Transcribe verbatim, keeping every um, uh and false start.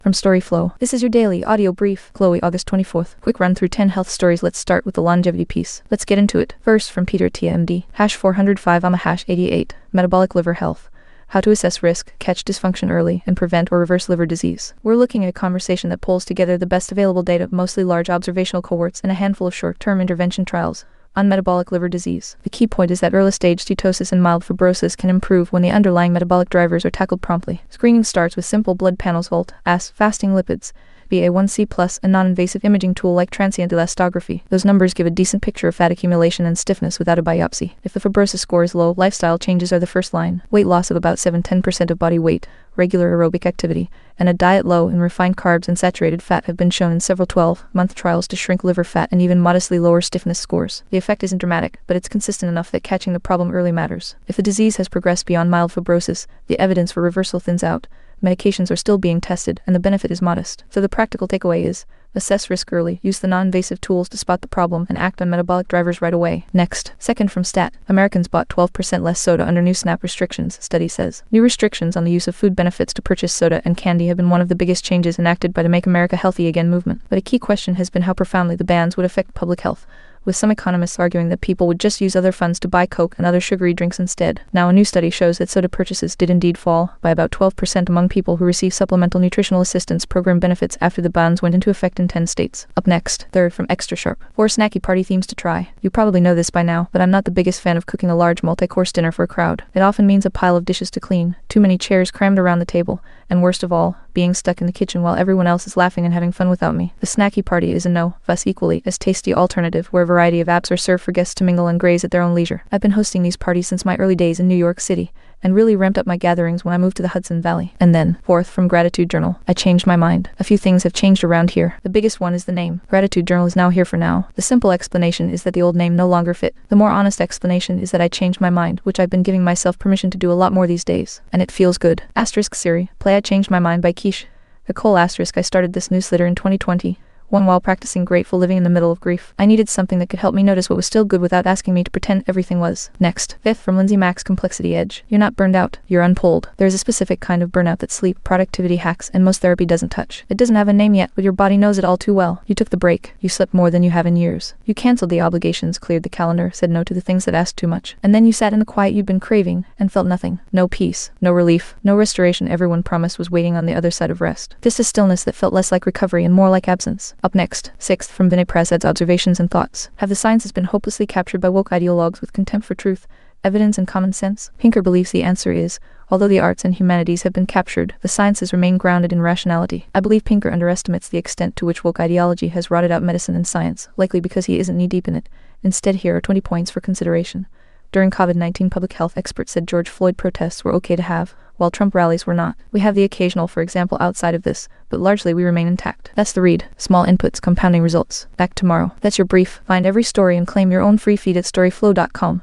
From StoryFlow, this is your daily audio brief. Chloe, August twenty-fourth. Quick run through ten health stories. Let's start with the longevity piece. Let's get into it. First, from Peter T M D. Hash four oh five, I'm a hash eighty-eight. Metabolic liver health. How to assess risk, catch dysfunction early, and prevent or reverse liver disease. We're looking at a conversation that pulls together the best available data, mostly large observational cohorts and a handful of short-term intervention trials on metabolic liver disease. The key point is that early-stage steatosis and mild fibrosis can improve when the underlying metabolic drivers are tackled promptly. Screening starts with simple blood panels, V O L T, A S, fasting lipids, B A one C plus, a non-invasive imaging tool like transient elastography. Those numbers give a decent picture of fat accumulation and stiffness without a biopsy. If the fibrosis score is low, lifestyle changes are the first line. Weight loss of about seven to ten percent of body weight, regular aerobic activity, and a diet low in refined carbs and saturated fat have been shown in several twelve-month trials to shrink liver fat and even modestly lower stiffness scores. The effect isn't dramatic, but it's consistent enough that catching the problem early matters. If the disease has progressed beyond mild fibrosis, the evidence for reversal thins out. Medications are still being tested, and the benefit is modest. So the practical takeaway is, assess risk early, use the non-invasive tools to spot the problem, and act on metabolic drivers right away. Next, second from Stat. Americans bought twelve percent less soda under new SNAP restrictions, study says. New restrictions on the use of food benefits to purchase soda and candy have been one of the biggest changes enacted by the Make America Healthy Again movement. But a key question has been how profoundly the bans would affect public health, with some economists arguing that people would just use other funds to buy Coke and other sugary drinks instead. Now, a new study shows that soda purchases did indeed fall by about twelve percent among people who receive supplemental nutritional assistance program benefits after the bans went into effect in ten states. Up next, third from Extra Sharp. Four snacky party themes to try. You probably know this by now, but I'm not the biggest fan of cooking a large multi-course dinner for a crowd. It often means a pile of dishes to clean, too many chairs crammed around the table, and worst of all, being stuck in the kitchen while everyone else is laughing and having fun without me. The snacky party is a no, thus equally as tasty alternative where a variety of apps are served for guests to mingle and graze at their own leisure. I've been hosting these parties since my early days in New York City, and really ramped up my gatherings when I moved to the Hudson Valley. And then, fourth from Gratitude Journal. I changed my mind. A few things have changed around here. The biggest one is the name. Gratitude Journal is now here for now. The simple explanation is that the old name no longer fit. The more honest explanation is that I changed my mind, which I've been giving myself permission to do a lot more these days. And it feels good. Asterisk Siri, play I Changed My Mind by Quiche. Nicole asterisk I started this newsletter in twenty twenty. One while practicing grateful living in the middle of grief. I needed something that could help me notice what was still good without asking me to pretend everything was. Next, fifth from Lindsay Max, Complexity Edge. You're not burned out, you're unpulled. There's a specific kind of burnout that sleep, productivity hacks, and most therapy doesn't touch. It doesn't have a name yet, but your body knows it all too well. You took the break, you slept more than you have in years. You canceled the obligations, cleared the calendar, said no to the things that asked too much. And then you sat in the quiet you'd been craving, and felt nothing. No peace, no relief, no restoration everyone promised was waiting on the other side of rest. Just a stillness that felt less like recovery and more like absence. Up next, sixth from Vinay Prasad's Observations and Thoughts. Have the sciences been hopelessly captured by woke ideologues with contempt for truth, evidence, and common sense? Pinker believes the answer is, although the arts and humanities have been captured, the sciences remain grounded in rationality. I believe Pinker underestimates the extent to which woke ideology has rotted out medicine and science, likely because he isn't knee-deep in it. Instead, here are twenty points for consideration. During COVID nineteen, public health experts said George Floyd protests were okay to have, while Trump rallies were not. We have the occasional, for example, outside of this, but largely we remain intact. That's the read. Small inputs, compounding results. Back tomorrow. That's your brief. Find every story and claim your own free feed at storyflow dot com.